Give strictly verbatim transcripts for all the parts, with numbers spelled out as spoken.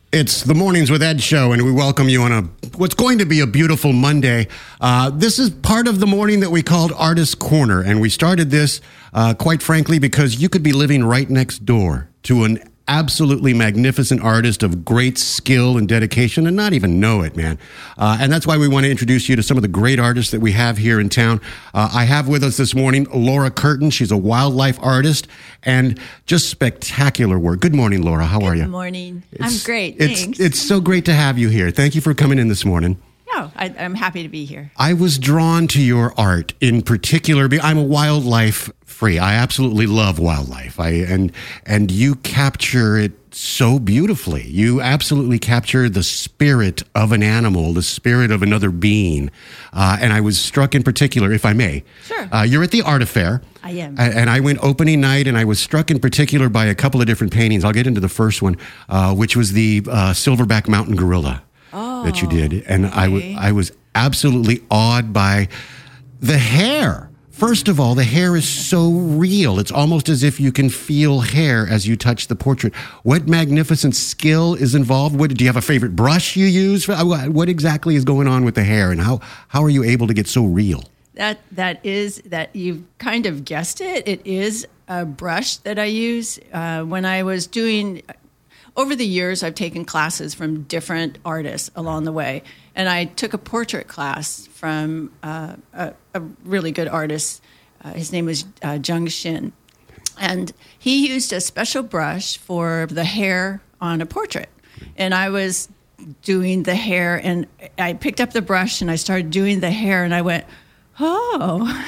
It's the Mornings with Ed show, and we welcome you on a what's going to be a beautiful Monday. Uh, this is part of the morning that we called Artist Corner, and we started this, uh, quite frankly, because you could be living right next door to an absolutely magnificent artist of great skill and dedication and not even know it, man. Uh, and that's why we want to introduce you to some of the great artists that we have here in town. Uh, I have with us this morning Laura Curtin. She's a wildlife artist and just spectacular work. Good morning, Laura. How are you? Good morning. It's, I'm great. It's, Thanks. It's so great to have you here. Thank you for coming in this morning. No, I, I'm happy to be here. I was drawn to your art in particular. I'm a wildlife free. I absolutely love wildlife. I and and you capture it so beautifully. You absolutely capture the spirit of an animal, the spirit of another being. Uh, and I was struck in particular, if I may. Sure. Uh, you're at the Art Affair. I am. And I went opening night, and I was struck in particular by a couple of different paintings. I'll get into the first one, uh, which was the uh, silverback mountain gorilla. Oh, that you did. And okay. I, w- I was absolutely awed by the hair. First of all, the hair is so real. It's almost as if you can feel hair as you touch the portrait. What magnificent skill is involved? What, do you have a favorite brush you use? What exactly is going on with the hair, and how, how are you able to get so real? That that is that you've kind of guessed it. It is a brush that I use uh, when I was doing. Over the years, I've taken classes from different artists along the way, and I took a portrait class from uh, a, a really good artist. Uh, his name was uh, Jung Shin, and he used a special brush for the hair on a portrait. And I was doing the hair, and I picked up the brush, and I started doing the hair, and I went, oh,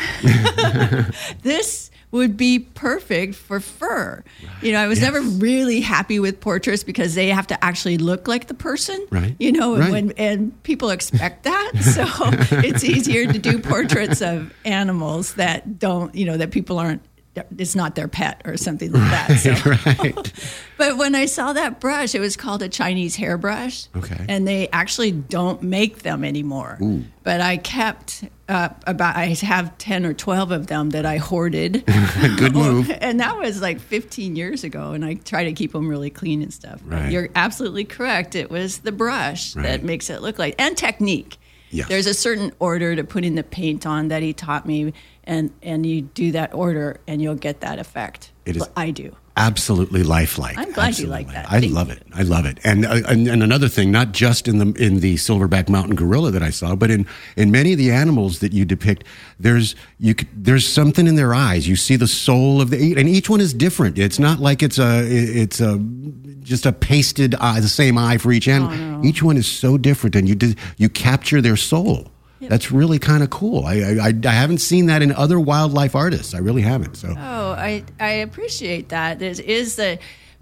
this would be perfect for fur. Right. You know, I was yes. never really happy with portraits because they have to actually look like the person. Right. You know, right. and, when, and people expect that. So it's easier to do portraits of animals that don't, you know, that people aren't, it's not their pet or something like that. So. Right. But when I saw that brush, it was called a Chinese hairbrush. Okay. And they actually don't make them anymore. Ooh. But I kept uh, about, I have ten or twelve of them that I hoarded. Good move. And that was like fifteen years ago. And I try to keep them really clean and stuff. Right. But you're absolutely correct. It was the brush right. that makes it look like, and technique. Yes. There's a certain order to putting the paint on that he taught me, and, and you do that order, and you'll get that effect. It is I do. Absolutely lifelike. I'm glad absolutely. you like that. I Thank love you. it. I love it. And, uh, and and another thing, not just in the in the silverback mountain gorilla that I saw, but in, in many of the animals that you depict, there's you c- there's something in their eyes. You see the soul of the, and each one is different. It's not like it's a it's a just a pasted eye, the same eye for each animal. Oh, no. Each one is so different, and you do, you capture their soul. Yep. That's really kind of cool. I, I I haven't seen that in other wildlife artists. I really haven't. So oh, I I appreciate that. There is a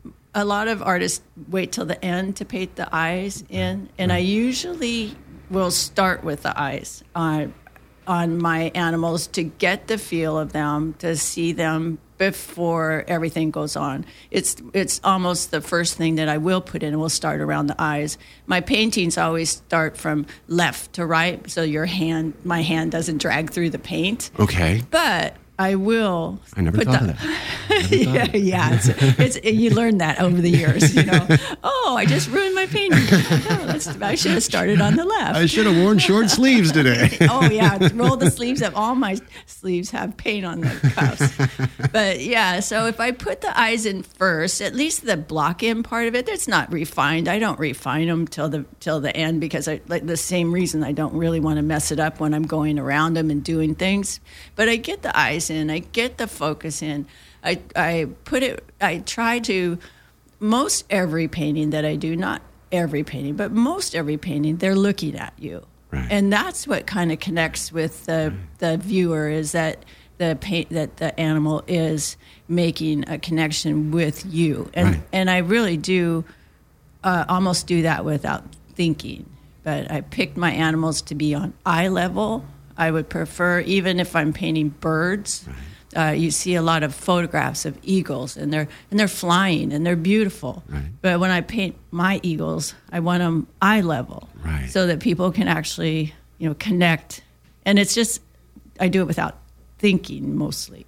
a lot of artists wait till the end to paint the eyes in, and I usually will start with the eyes on on my animals to get the feel of them, to see them before everything goes on. It's it's almost the first thing that I will put in, and we'll start around the eyes. My paintings always start from left to right, so your hand, my hand doesn't drag through the paint. Okay. But I will. I never put thought the, of that. Never yeah, thought of yeah. It's, it's you learn that over the years. You know. Oh, I just ruined my painting. Oh, that's, I should have started on the left. I should have worn short sleeves today. Oh yeah, roll the sleeves up. All my sleeves have paint on the cuffs. But yeah, so if I put the eyes in first, at least the block in part of it, that's not refined. I don't refine them till the till the end because I like the same reason I don't really want to mess it up when I'm going around them and doing things. But I get the eyes in, I get the focus in. I I put it. I try to most every painting that I do, not every painting, but most every painting, they're looking at you. Right. And that's what kind of connects with the right. the viewer, is that the paint that the animal is making a connection with you. And right. and I really do uh, almost do that without thinking. But I picked my animals to be on eye level. I would prefer, even if I'm painting birds, right. uh, you see a lot of photographs of eagles, and they're and they're flying and they're beautiful. Right. But when I paint my eagles, I want them eye level, right. so that people can actually, you know, connect. And it's just, I do it without thinking mostly.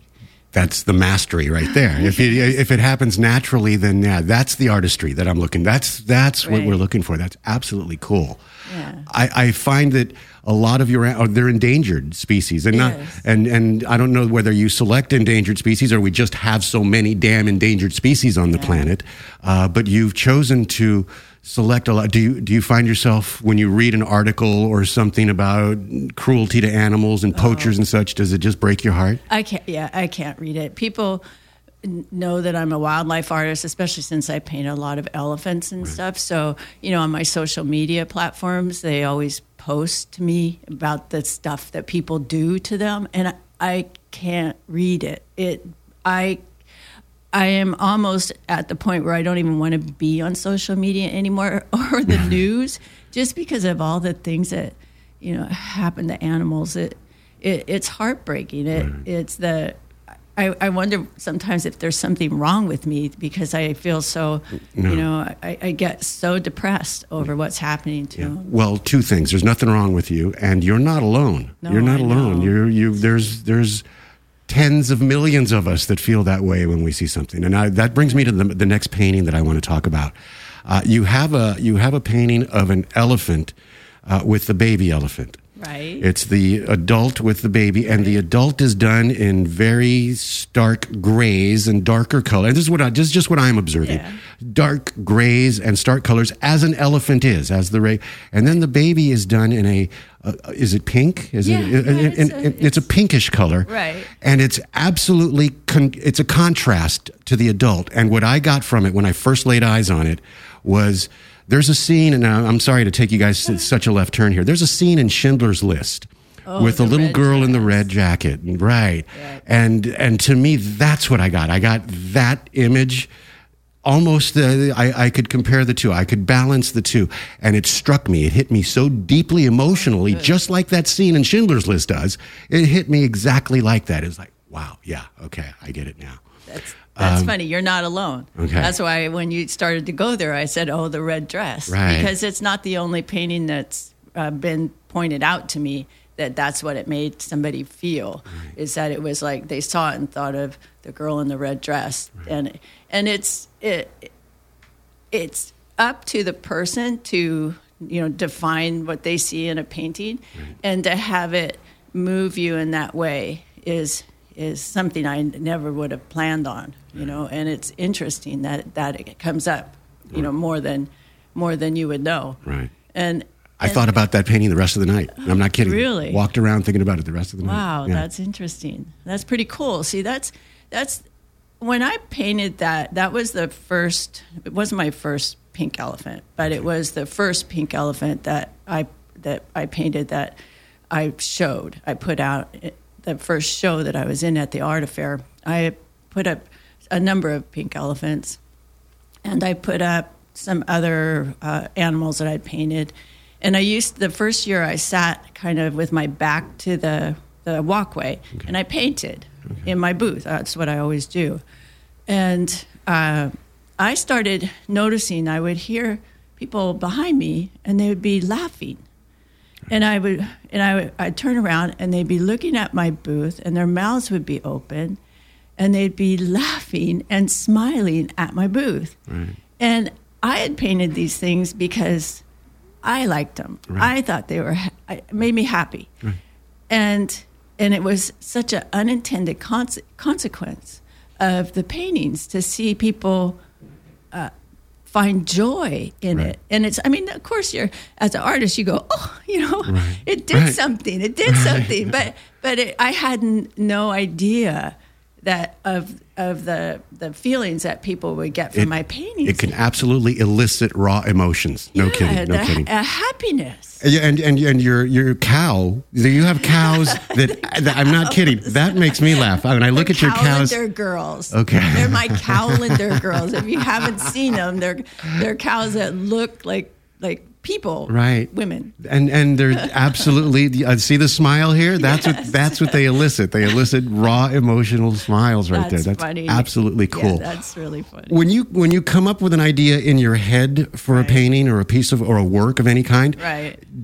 that's the mastery right there. If it, if it happens naturally, then yeah, that's the artistry that I'm looking. That's that's right. what we're looking for. That's absolutely cool. Yeah. I, I find that a lot of your oh, they're endangered species, and not yes. and and I don't know whether you select endangered species or we just have so many damn endangered species on the yeah. planet. Uh, but you've chosen to select a lot. Do you do you find yourself when you read an article or something about cruelty to animals and poachers oh. and such? Does it just break your heart? I can't. Yeah, I can't read it. People know that I'm a wildlife artist, especially since I paint a lot of elephants and right. stuff. So, you know, on my social media platforms, they always post to me about the stuff that people do to them, and I, I can't read it. It, I, I am almost at the point where I don't even want to be on social media anymore or the news, just because of all the things that, you know, happen to animals. It, it it's heartbreaking. It, right. it's the. I, I wonder sometimes if there's something wrong with me because I feel so, no. you know, I, I get so depressed over what's happening to yeah. them. Well, two things. There's nothing wrong with you, and you're not alone. No, you're not I alone. know. You're you. There's there's tens of millions of us that feel that way when we see something, and I, that brings me to the, the next painting that I want to talk about. Uh, you have a you have a painting of an elephant uh, with the baby elephant. Right. It's the adult with the baby, and the adult is done in very stark grays and darker color. And this is what I, this is just what I'm observing: yeah. dark grays and stark colors, as an elephant is, as the ray. And then the baby is done in a, uh, is it pink? Is yeah, it? yeah, it, it, it's, it, a, it's, it's a pinkish color, right? And it's absolutely con- it's a contrast to the adult. And what I got from it when I first laid eyes on it was. There's a scene, and I'm sorry to take you guys to such a left turn here. There's a scene in Schindler's List oh, with a little girl jacket. in the red jacket, right? Yeah. And and to me, that's what I got. I got that image. Almost, uh, I, I could compare the two. I could balance the two, and it struck me. It hit me so deeply emotionally, Good. just like that scene in Schindler's List does. It hit me exactly like that. It's like, wow, yeah, okay, I get it now. That's That's um, funny. You're not alone. Okay. That's why when you started to go there, I said, oh, the red dress. Right. Because it's not the only painting that's uh, been pointed out to me that that's what it made somebody feel, right. is that it was like they saw it and thought of the girl in the red dress. Right. And and it's it it's up to the person to, you know, define what they see in a painting, right. and to have it move you in that way is is something I never would have planned on, you know, and it's interesting that, that it comes up, you right. know, more than more than you would know. Right. And I and, thought about that painting the rest of the night. I'm not kidding. Really? Walked around thinking about it the rest of the wow, night. Wow, yeah. That's interesting. That's pretty cool. See, that's that's when I painted that, that was the first, it wasn't my first pink elephant, but it was the first pink elephant that I that I painted that I showed. I put out the first show that I was in at the art affair. I put up a number of pink elephants, and I put up some other uh, animals that I'd painted. And I used, the first year I sat kind of with my back to the, the walkway, okay. and I painted okay. in my booth. That's what I always do. And uh, I started noticing I would hear people behind me, and they would be laughing. And I would, and I would, I'd turn around, and they'd be looking at my booth, and their mouths would be open, and they'd be laughing and smiling at my booth. Right. And I had painted these things because I liked them. Right. I thought they were, it made me happy. Right. And and it was such an unintended conse- consequence of the paintings to see people uh, find joy in right. it. And it's, I mean, of course, you're, as an artist, you go, oh, you know, right. it did right. something, it did something. But but it, I had n- no idea that of of the the feelings that people would get from it, my paintings. It can absolutely elicit raw emotions. No yeah, kidding. No the, kidding. A happiness. Yeah, and and and your your cow. You have cows that, that I'm not kidding. That makes me laugh. When I look they're at your cows, Cowlander girls. Okay, they're my Cowlander girls. If you haven't seen them, they're they're cows that look like like people, right? Women, and and they're absolutely. Uh, see the smile here? That's yes. what that's what they elicit. They elicit raw emotional smiles right that's there. That's funny. absolutely cool. Yeah, that's really funny. When you when you come up with an idea in your head for right. a painting or a piece of or a work of any kind, right?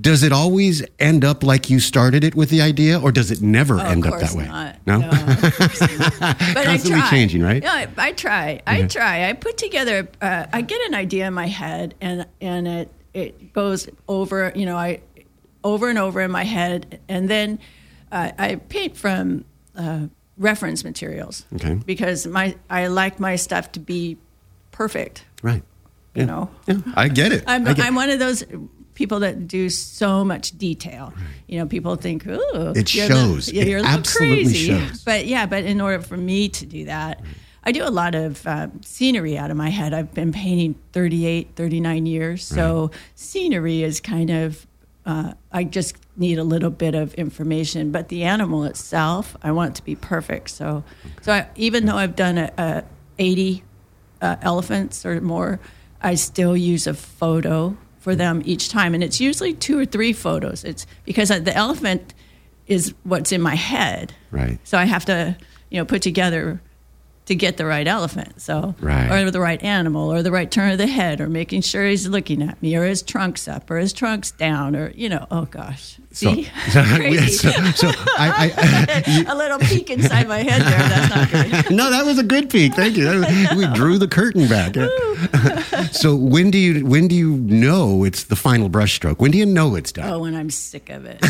Does it always end up like you started it with the idea, or does it never oh, end up that way? Not. No, no of course not. But constantly I try. changing, right? Yeah, I, I try. I yeah. try. I put together. Uh, I get an idea in my head, and and it it goes over. You know, I over and over in my head, and then uh, I paint from uh, reference materials. Okay. Because my I like my stuff to be perfect. Right. You yeah. know. Yeah. I get it. I'm I get I'm one of those people that do so much detail. Right. You know, people think, "Ooh, it shows. The, yeah, you're it a little absolutely crazy." shows. But yeah, but in order for me to do that, right. I do a lot of uh, scenery out of my head. I've been painting thirty-eight, thirty-nine years, so right. scenery is kind of. Uh, I just need a little bit of information, but the animal itself, I want it to be perfect. So, okay. so I, even though I've done a, a eighty uh, elephants or more, I still use a photo for them each time, and it's usually two or three photos. It's because the elephant is what's in my head, right? So I have to, you know, put together to get the right elephant, so right. or the right animal, or the right turn of the head, or making sure he's looking at me, or his trunk's up, or his trunk's down, or you know, oh gosh, see, so, crazy. so, so I, I, you, a little peek inside my head there. That's not good. No, that was a good peek. Thank you. Was, we drew the curtain back. So when do you when do you know it's the final brushstroke? When do you know it's done? Oh, when I'm sick of it.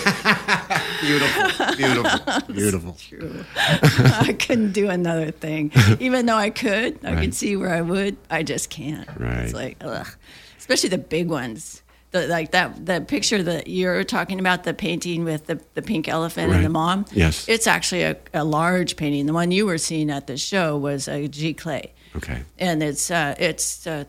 Beautiful, beautiful, beautiful. True. I couldn't do another thing, even though I could. I right. could see where I would. I just can't. Right. It's like, ugh. Especially the big ones. The, like that, the picture that you're talking about, the painting with the, the pink elephant right. and the mom. Yes. It's actually a, a large painting. The one you were seeing at the show was a giclée. Okay. And it's uh, it's uh,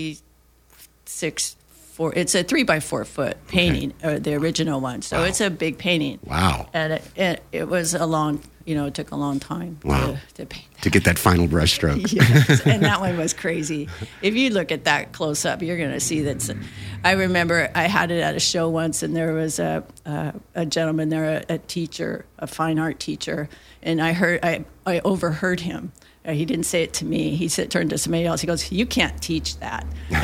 thirty-six. Four, it's a three by four foot painting, okay. or the original one. So wow. it's a big painting. Wow. And it, it, it was a long, you know, it took a long time wow. to, to paint that. To get that final brush stroke. Yes, and that one was crazy. If you look at that close up, you're going to see that. I remember I had it at a show once, and there was a a, a gentleman there, a, a teacher, a fine art teacher, and I heard, I, I overheard him. Uh, he didn't say it to me. He said, turned to somebody else. He goes, "You can't teach that,"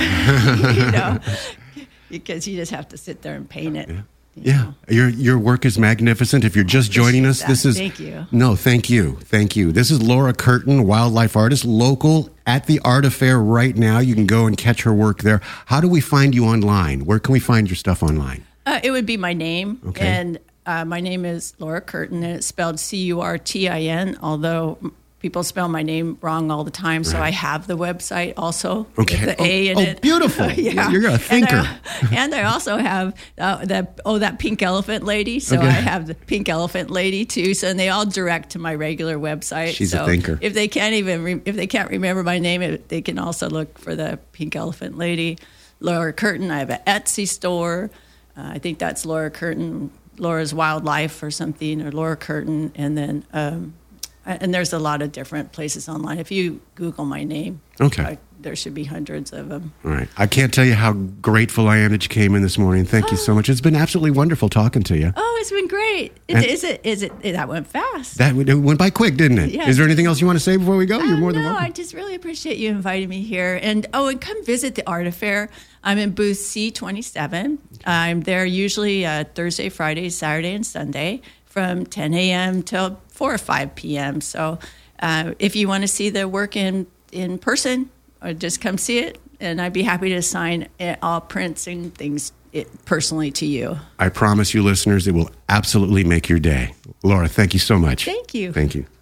you know, because you just have to sit there and paint it. Yeah. Yeah, your your work is magnificent. If you're just joining us, that. this is thank you. No, thank you, thank you. This is Laura Curtin, wildlife artist, local at the art affair right now. You can go and catch her work there. How do we find you online? Where can we find your stuff online? Uh, it would be my name, okay. and uh, my name is Laura Curtin, and it's spelled C U R T I N. Although people spell my name wrong all the time, so right. I have the website also okay. with the A in oh, it. Oh, beautiful! Yeah. You're a thinker. And I, and I also have uh, that oh that pink elephant lady. So okay. I have the pink elephant lady too. So and they all direct to my regular website. She's so a thinker. If they can't even re- if they can't remember my name, it, they can also look for the pink elephant lady, Laura Curtin. I have an Etsy store. Uh, I think that's Laura Curtin, Laura's Wildlife or something, or Laura Curtin, and then. Um, And there's a lot of different places online. If you Google my name, okay, I, there should be hundreds of them. All right. I can't tell you how grateful I am that you came in this morning. Thank oh. you so much. It's been absolutely wonderful talking to you. Oh, it's been great. It, is it? Is it? That went fast. That it went by quick, didn't it? Yes. Is there anything else you want to say before we go? You're um, more than no, welcome. I just really appreciate you inviting me here. And oh, and come visit the art affair. I'm in booth C twenty-seven. I'm there usually uh, Thursday, Friday, Saturday, and Sunday from ten a.m. till four or five p.m. So. Uh, if you want to see the work in, in person, or just come see it, and I'd be happy to sign it, all prints and things it, personally to you. I promise you, listeners, it will absolutely make your day. Laura, thank you so much. Thank you. Thank you.